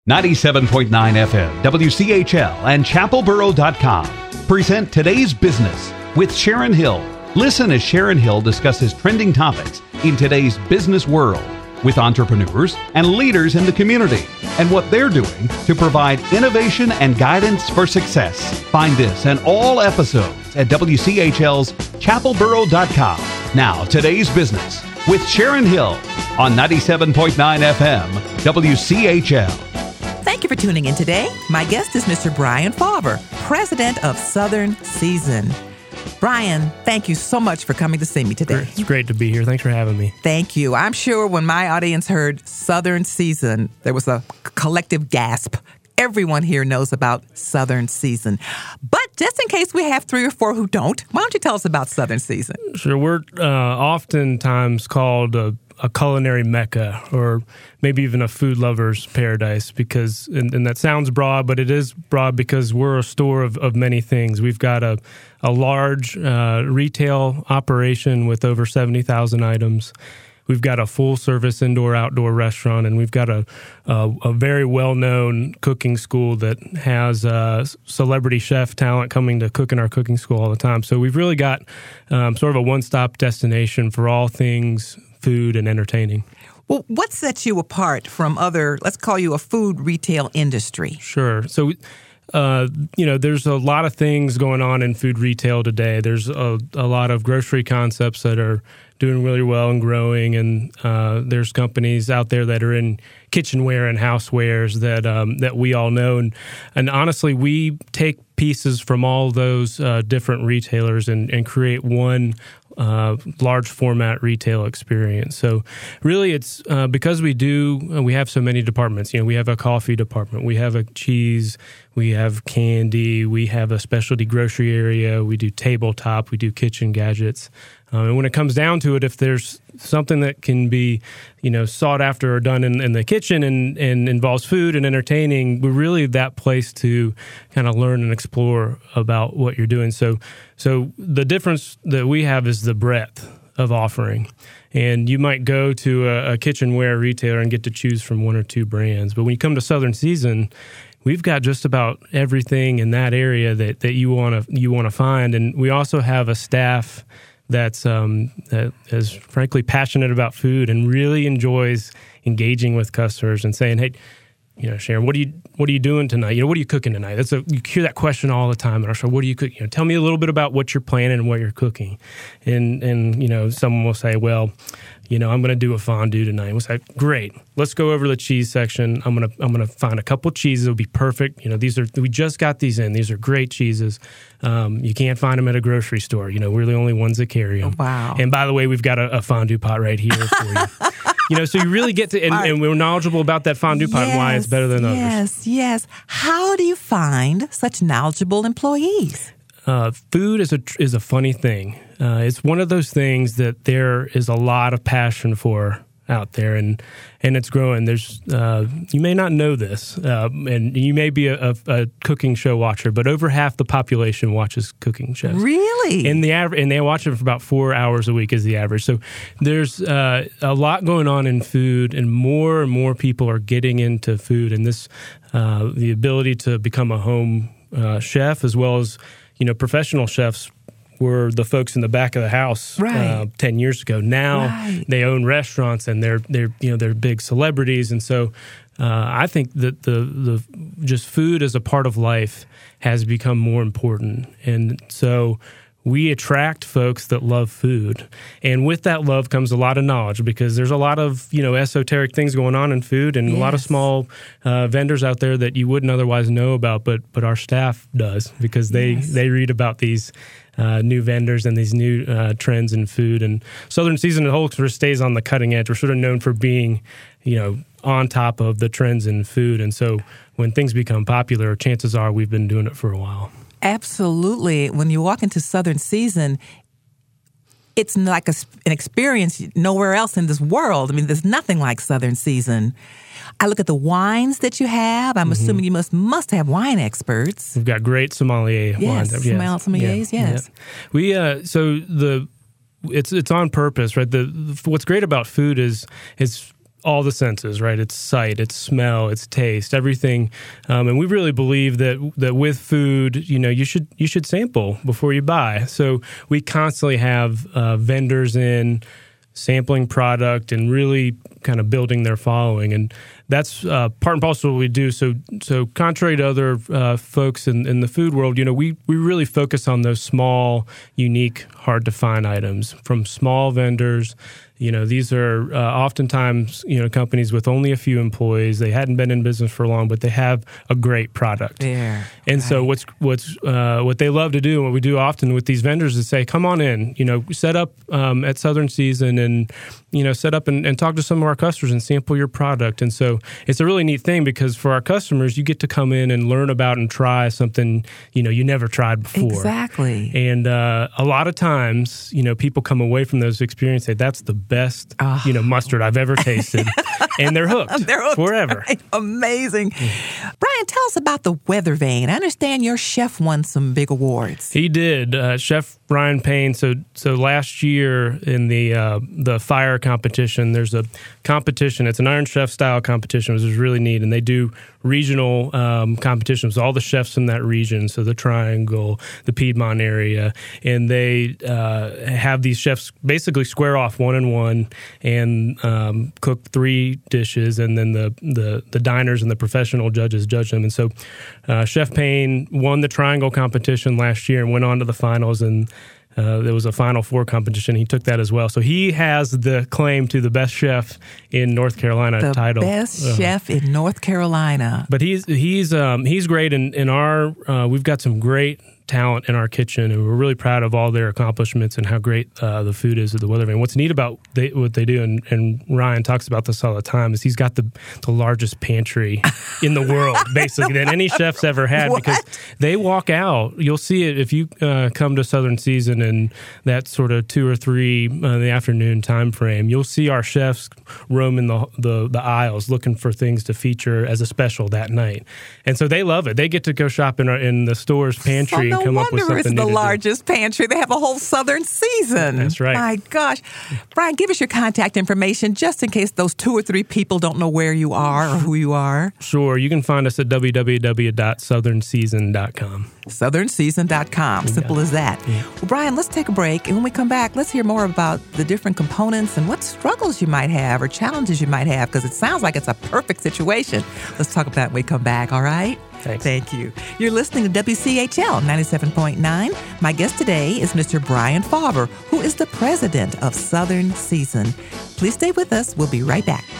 97.9 FM, WCHL, and ChapelBoro.com present Today's Business with Sharon Hill. Listen as Sharon Hill discusses trending topics in today's business world with entrepreneurs and leaders in the community and what they're doing to provide innovation and guidance for success. Find this and all episodes at WCHL's ChapelBoro.com. Now, Today's Business with Sharon Hill on 97.9 FM, WCHL. Thank you for tuning in today. My guest is Mr. Brian Farber, president of Southern Season. Brian, thank you so much for coming to see me today. It's great to be here. Thanks for having me. Thank you. I'm sure when my audience heard Southern Season, there was a collective gasp. Everyone here knows about Southern Season. But just in case we have 3 or 4 who don't, why don't you tell us about Southern Season? Sure. We're oftentimes called a culinary mecca, or maybe even a food lover's paradise, because, and that sounds broad, but it is broad because we're a store of many things. We've got a large retail operation with over 70,000 items. We've got a full-service indoor-outdoor restaurant, and we've got a very well-known cooking school that has celebrity chef talent coming to cook in our cooking school all the time. So we've really got sort of a one-stop destination for all things food and entertaining. Well, what sets you apart from other, let's call you a food retail industry? Sure. So, there's a lot of things going on in food retail today. There's a lot of grocery concepts that are doing really well and growing, and there's companies out there that are in kitchenware and housewares that we all know. And honestly, we take pieces from all those different retailers and create one large format retail experience. So really it's because we have so many departments. We have a coffee department, we have a cheese, we have candy, we have a specialty grocery area, we do tabletop, we do kitchen gadgets. And when it comes down to it, if there's something that can be, sought after or done in the kitchen and involves food and entertaining, we're really that place to kind of learn and explore about what you're doing. So the difference that we have is the breadth of offering. And you might go to a kitchenware retailer and get to choose from 1 or 2 brands. But when you come to Southern Season, we've got just about everything in that area that you want to find. And we also have a staff that is frankly passionate about food and really enjoys engaging with customers and saying, "Hey, Sharon, what are you doing tonight? What are you cooking tonight?" You hear that question all the time in our show. What do you cook? Tell me a little bit about what you're planning and what you're cooking. And someone will say, "Well, I'm going to do a fondue tonight." We'll say, "Great, let's go over the cheese section. I'm gonna find a couple cheeses. It'll be perfect. We just got these in. These are great cheeses. You can't find them at a grocery store. We're the only ones that carry them. Wow. And by the way, we've got a fondue pot right here for you." So you really get to, and we're knowledgeable about that fondue pot and why it's better than others. Yes. How do you find such knowledgeable employees? Food is a funny thing. It's one of those things that there is a lot of passion for out there, and it's growing. There's you may not know this, and you may be a cooking show watcher, but over half the population watches cooking shows. Really? And they watch it for about 4 hours a week is the average. So there's a lot going on in food, and more people are getting into food, and this the ability to become a home chef as well as professional chefs were the folks in the back of the house 10 years ago. Now they own restaurants and they're big celebrities. And so I think that the just food as a part of life has become more important. And so we attract folks that love food. And with that love comes a lot of knowledge, because there's a lot of, esoteric things going on in food, and a lot of small vendors out there that you wouldn't otherwise know about, but our staff does, because they read about these new vendors and these new trends in food. And Southern Season at Hulk sort of stays on the cutting edge. We're sort of known for being, on top of the trends in food. And so when things become popular, chances are we've been doing it for a while. Absolutely. When you walk into Southern Season, it's like an experience nowhere else in this world. I mean, there's nothing like Southern Season. I look at the wines that you have. I'm assuming you must have wine experts. We've got great sommelier wines. Sommeliers, yes. We it's on purpose, right? What's great about food is all the senses, right? It's sight, it's smell, it's taste, everything. And we really believe that with food, you should sample before you buy. So we constantly have vendors in sampling product and really kind of building their following. And that's part and parcel of what we do. So contrary to other folks in the food world, we really focus on those small, unique, hard to find items from small vendors. These are oftentimes, companies with only a few employees. They hadn't been in business for long, but they have a great product. Yeah, and so what they love to do, and what we do often with these vendors is say, come on in, set up at Southern Season and, set up and talk to some of our customers and sample your product. And so it's a really neat thing because for our customers, you get to come in and learn about and try something, you never tried before. Exactly. And a lot of times, people come away from those experiences and say, that's the best, mustard I've ever tasted. And they're hooked. They're hooked. Forever. Right? Amazing. Brian, tell us about the Weather Vane. I understand your chef won some big awards. He did. Chef Brian Payne. So last year in the fire competition, there's a competition. It's an Iron Chef style competition, which is really neat. And they do regional competitions, all the chefs in that region, so the Triangle, the Piedmont area, and they have these chefs basically square off 1-on-1 and cook 3 dishes, and then the diners and the professional judges judge them. And so Chef Payne won the Triangle competition last year and went on to the finals, and there was a Final Four competition. He took that as well. So he has the claim to the best chef in North Carolina title. The best chef in North Carolina. But he's great. In our we've got some great talent in our kitchen, and we're really proud of all their accomplishments and how great the food is at the Weather Vane. What's neat about what they do, and Ryan talks about this all the time, is he's got the largest pantry in the world, basically, than any chef's ever had. What? Because they walk out. You'll see it if you come to Southern Season and that sort of 2 or 3 in the afternoon time frame. You'll see our chefs roaming the aisles looking for things to feature as a special that night, and so they love it. They get to go shop in the store's pantry. No wonder it's the largest pantry. They have a whole Southern Season. That's right. My gosh. Brian, give us your contact information just in case those 2 or 3 people don't know where you are or who you are. Sure. You can find us at www.southernseason.com. Southernseason.com. Simple as that. Yeah. Well, Brian, let's take a break. And when we come back, let's hear more about the different components and what struggles you might have or challenges you might have, because it sounds like it's a perfect situation. Let's talk about that when we come back, all right? Thanks. Thank you. You're listening to WCHL 97.9. My guest today is Mr. Brian Farber, who is the president of Southern Season. Please stay with us. We'll be right back.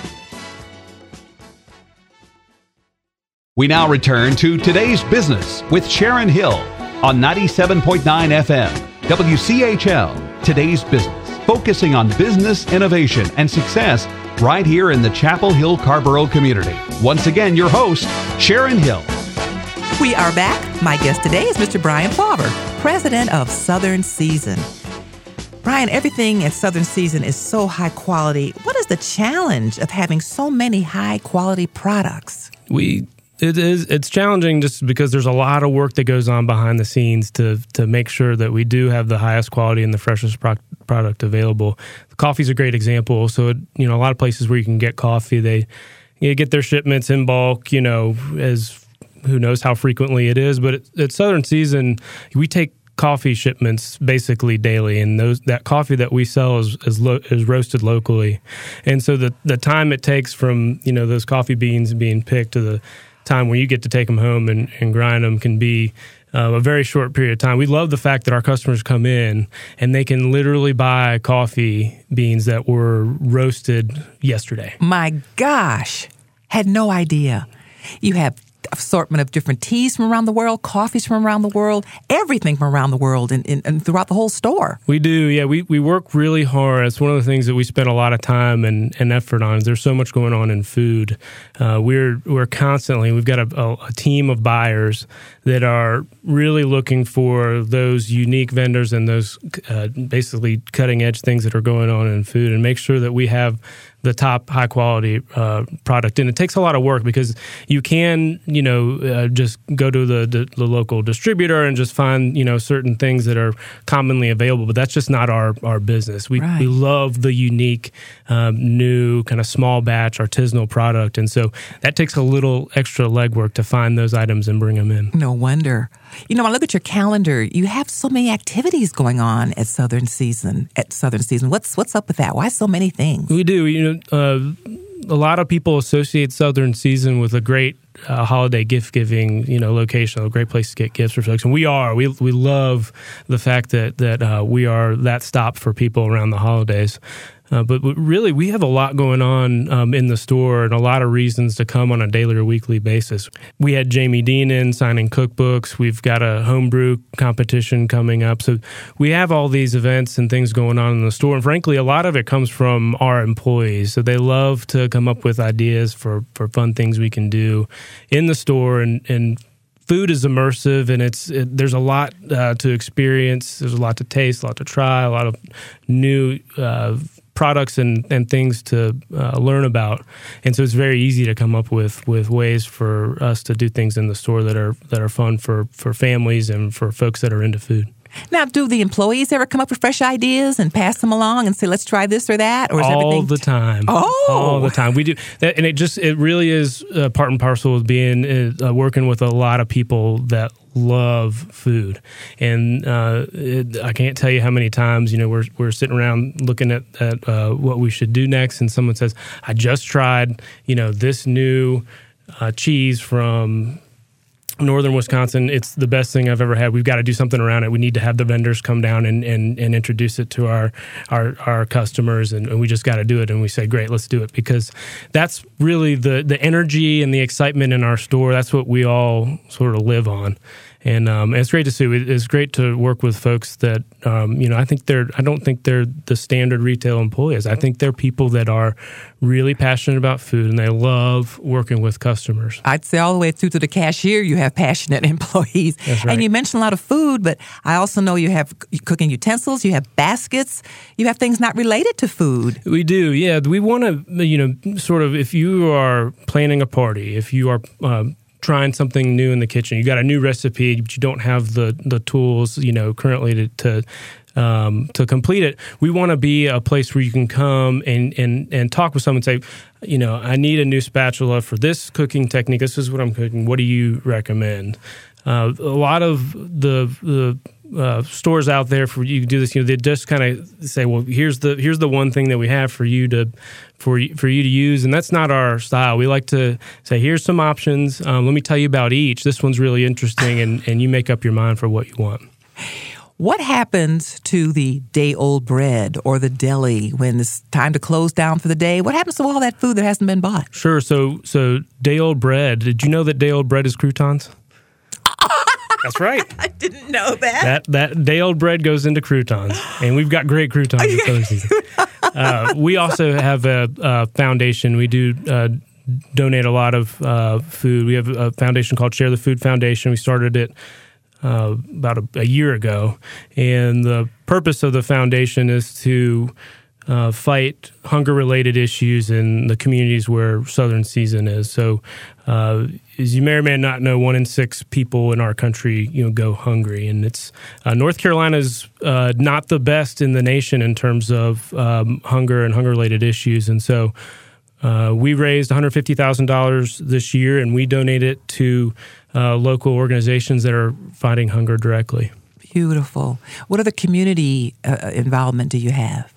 We now return to Today's Business with Sharon Hill on 97.9 FM. WCHL, Today's Business, focusing on business innovation and success right here in the Chapel Hill Carrboro community. Once again, your host, Sharon Hill. We are back. My guest today is Mr. Brian Farber, president of Southern Season. Brian, everything at Southern Season is so high quality. What is the challenge of having so many high quality products? It's challenging just because there's a lot of work that goes on behind the scenes to make sure that we do have the highest quality and the freshest product available. Coffee's a great example. So, a lot of places where you can get coffee, they get their shipments in bulk, as who knows how frequently it is. But at Southern Season, we take coffee shipments basically daily, and that coffee that we sell is roasted locally. And so the time it takes from those coffee beans being picked to the time where you get to take them home and grind them can be a very short period of time. We love the fact that our customers come in and they can literally buy coffee beans that were roasted yesterday. My gosh, had no idea. You have assortment of different teas from around the world, coffees from around the world, everything from around the world and throughout the whole store. We do, yeah. We work really hard. It's one of the things that we spend a lot of time and effort on. There's so much going on in food. We're constantly, we've got a team of buyers that are really looking for those unique vendors and those basically cutting edge things that are going on in food, and make sure that we have the top high quality product. And it takes a lot of work because you can, just go to the local distributor and just find, certain things that are commonly available. But that's just not our business. We love the unique, new kind of small batch artisanal product. And so that takes a little extra legwork to find those items and bring them in. No wonder. When I look at your calendar, you have so many activities going on at Southern Season. What's up with that? Why so many things? We do. A lot of people associate Southern Season with a great holiday gift-giving, location, a great place to get gifts for folks. And we are. We love the fact that we are that stop for people around the holidays. But really, we have a lot going on in the store and a lot of reasons to come on a daily or weekly basis. We had Jamie Dean in signing cookbooks. We've got a homebrew competition coming up. So we have all these events and things going on in the store. And frankly, a lot of it comes from our employees. So they love to come up with ideas for fun things we can do in the store. And food is immersive, and there's a lot to experience. There's a lot to taste, a lot to try, a lot of new products and things to learn about. And so it's very easy to come up with ways for us to do things in the store that are fun for families and for folks that are into food. Now, do the employees ever come up with fresh ideas and pass them along and say, let's try this or that? Or is all the time. Oh! All the time. We do that, and it really is part and parcel with being working with a lot of people that love food. And I can't tell you how many times, we're sitting around looking at what we should do next, and someone says, I just tried, this new cheese from Northern Wisconsin. It's the best thing I've ever had. We've got to do something around it. We need to have the vendors come down and introduce it to our customers, and we just got to do it. And we say, great, let's do it, because that's really the energy and the excitement in our store. That's what we all sort of live on. And it's great to see. It's great to work with folks that, I don't think they're the standard retail employees. I think they're people that are really passionate about food, and they love working with customers. I'd say all the way through to the cashier, you have passionate employees. That's right. And you mentioned a lot of food, but I also know you have cooking utensils, you have baskets, you have things not related to food. We do, yeah. We want to, sort of, if you are planning a party, if you are trying something new in the kitchen, you got a new recipe, but you don't have the tools, currently to complete it. We want to be a place where you can come and talk with someone and say, I need a new spatula for this cooking technique. This is what I'm cooking. What do you recommend? A lot of the stores out there for you to do this, they just kind of say, well, here's the one thing that we have for you to use, and that's not our style. We like to say, here's some options. Let me tell you about each. This one's really interesting, and you make up your mind for what you want. What happens to the day-old bread or the deli when it's time to close down for the day? What happens to all that food that hasn't been bought? Sure. So day-old bread. Did you know that day-old bread is croutons? That's right. I didn't know that. That day-old bread goes into croutons, and we've got great croutons at Southern Season. We also have a foundation. We do donate a lot of food. We have a foundation called Share the Food Foundation. We started it about a year ago, and the purpose of the foundation is to fight hunger-related issues in the communities where Southern Season is. So, as you may or may not know, 1 in 6 people in our country, go hungry, and it's North Carolina's not the best in the nation in terms of hunger and hunger-related issues, and so we raised $150,000 this year, and we donate it to local organizations that are fighting hunger directly. Beautiful. What other community involvement do you have?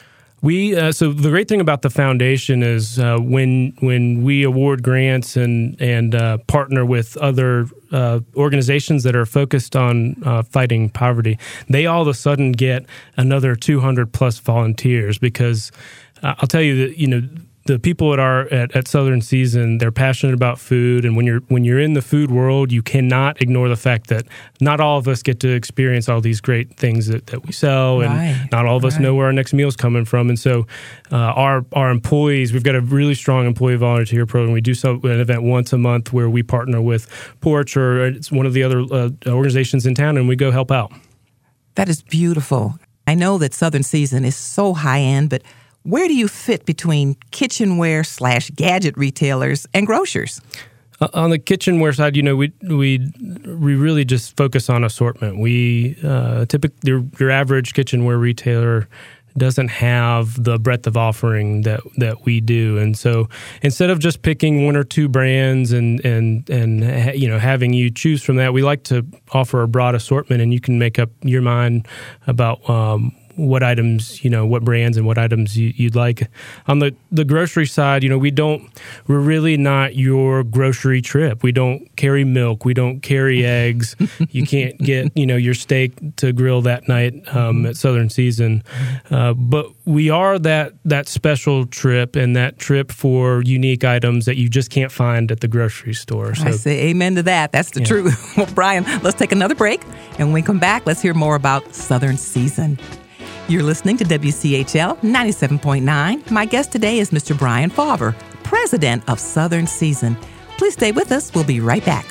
So the great thing about the foundation is when we award grants and partner with other organizations that are focused on fighting poverty, they all of a sudden get another 200 plus volunteers, because I'll tell you that the people at Southern Season, they're passionate about food, and when you're in the food world, you cannot ignore the fact that not all of us get to experience all these great things that we sell, and not all of us know where our next meal is coming from. And so our employees, we've got a really strong employee volunteer program. We do an event once a month where we partner with Porch, or it's one of the other organizations in town, and we go help out. That is beautiful. I know that Southern Season is so high-end, but Where do you fit between kitchenware / gadget retailers and grocers? On the kitchenware side, we really just focus on assortment. We typically your average kitchenware retailer doesn't have the breadth of offering that we do, and so instead of just picking one or two brands and having you choose from that, we like to offer a broad assortment, and you can make up your mind about what items, what brands and what items you'd like. On the grocery side, we're really not your grocery trip. We don't carry milk. We don't carry eggs. You can't get, your steak to grill that night at Southern Season. But we are that special trip, and that trip for unique items that you just can't find at the grocery store. So, I say amen to that. That's the truth. Well, Brian, let's take another break. And when we come back, let's hear more about Southern Season. You're listening to WCHL 97.9. My guest today is Mr. Brian Fauvre, president of Southern Season. Please stay with us. We'll be right back.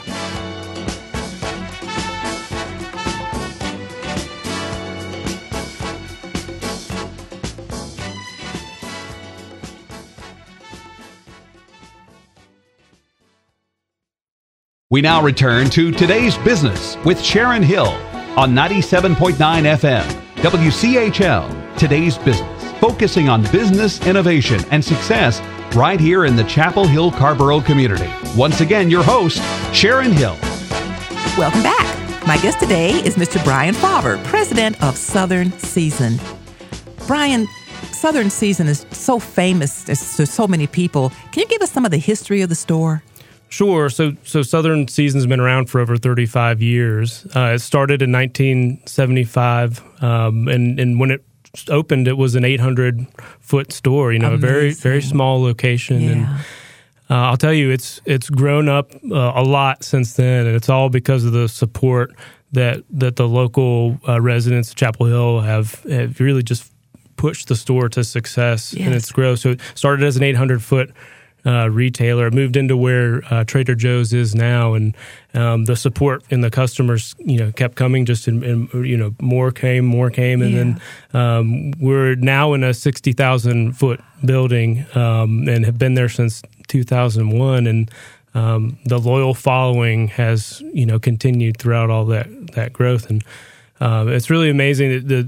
We now return to Today's Business with Sharon Hill on 97.9 FM. WCHL, Today's Business, focusing on business innovation and success right here in the Chapel Hill Carrboro community. Once again, your host, Sharon Hill. Welcome back. My guest today is Mr. Brian Fauvre, president of Southern Season. Brian, Southern Season is so famous to so many people. Can you give us some of the history of the store? Sure. So Southern Season's been around for over 35 years. It started in 1975, and when it opened, it was an 800-foot store. A very, very small location. Yeah. And I'll tell you, it's grown up a lot since then, and it's all because of the support that the local residents of Chapel Hill have really just pushed the store to success in its growth. So it started as an 800-foot retailer, moved into where Trader Joe's is now, and the support in the customers, kept coming. Just more came, and then we're now in a 60,000-foot building and have been there since 2001, and the loyal following has continued throughout all that growth, and it's really amazing that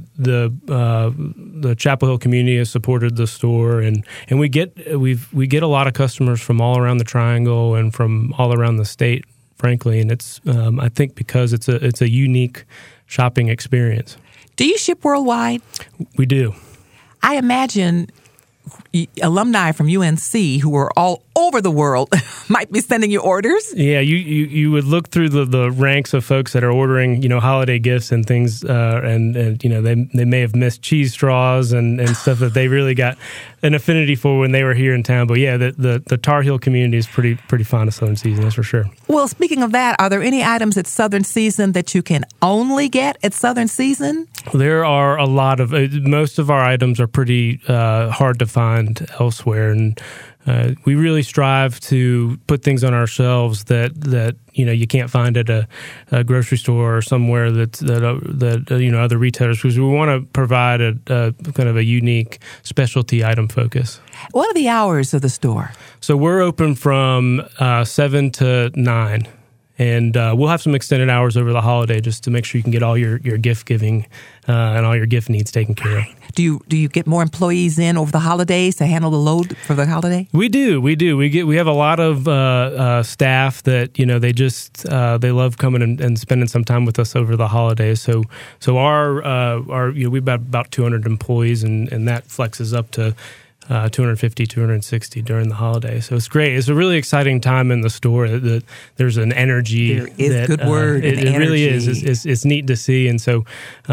the Chapel Hill community has supported the store, and we get a lot of customers from all around the Triangle and from all around the state, frankly, and it's I think because it's a unique shopping experience. Do you ship worldwide? We do. I imagine alumni from UNC who are all over the world might be sending you orders. Yeah, you would look through the ranks of folks that are ordering, holiday gifts and things, and they may have missed cheese straws and stuff that they really got an affinity for when they were here in town. But yeah, the Tar Heel community is pretty fond of Southern Season, that's for sure. Well, speaking of that, are there any items at Southern Season that you can only get at Southern Season? There are a lot of most of our items are pretty hard to find elsewhere, and we really strive to put things on our shelves that you can't find at a grocery store or somewhere that other retailers, because we want to provide a kind of a unique specialty item focus. What are the hours of the store? So we're open from 7 to 9. And we'll have some extended hours over the holiday just to make sure you can get all your gift giving and all your gift needs taken care of. Do you get more employees in over the holidays to handle the load for the holiday? We do. We have a lot of staff that they love coming and spending some time with us over the holidays. So our we've got about 200 employees, and that flexes up to 250, 260 during the holiday. So it's great. It's a really exciting time in the store. That there's an energy. There is good word. It really is. It's neat to see. And so,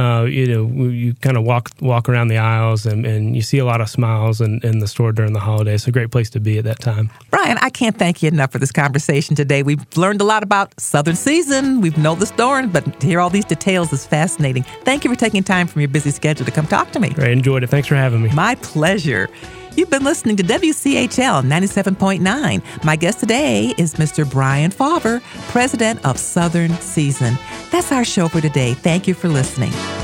you kind of walk around the aisles and you see a lot of smiles in the store during the holiday. It's a great place to be at that time. Brian, I can't thank you enough for this conversation today. We've learned a lot about Southern Season. We've known the store, but to hear all these details is fascinating. Thank you for taking time from your busy schedule to come talk to me. I enjoyed it. Thanks for having me. My pleasure. You've been listening to WCHL 97.9. My guest today is Mr. Brian Fauvre, president of Southern Season. That's our show for today. Thank you for listening.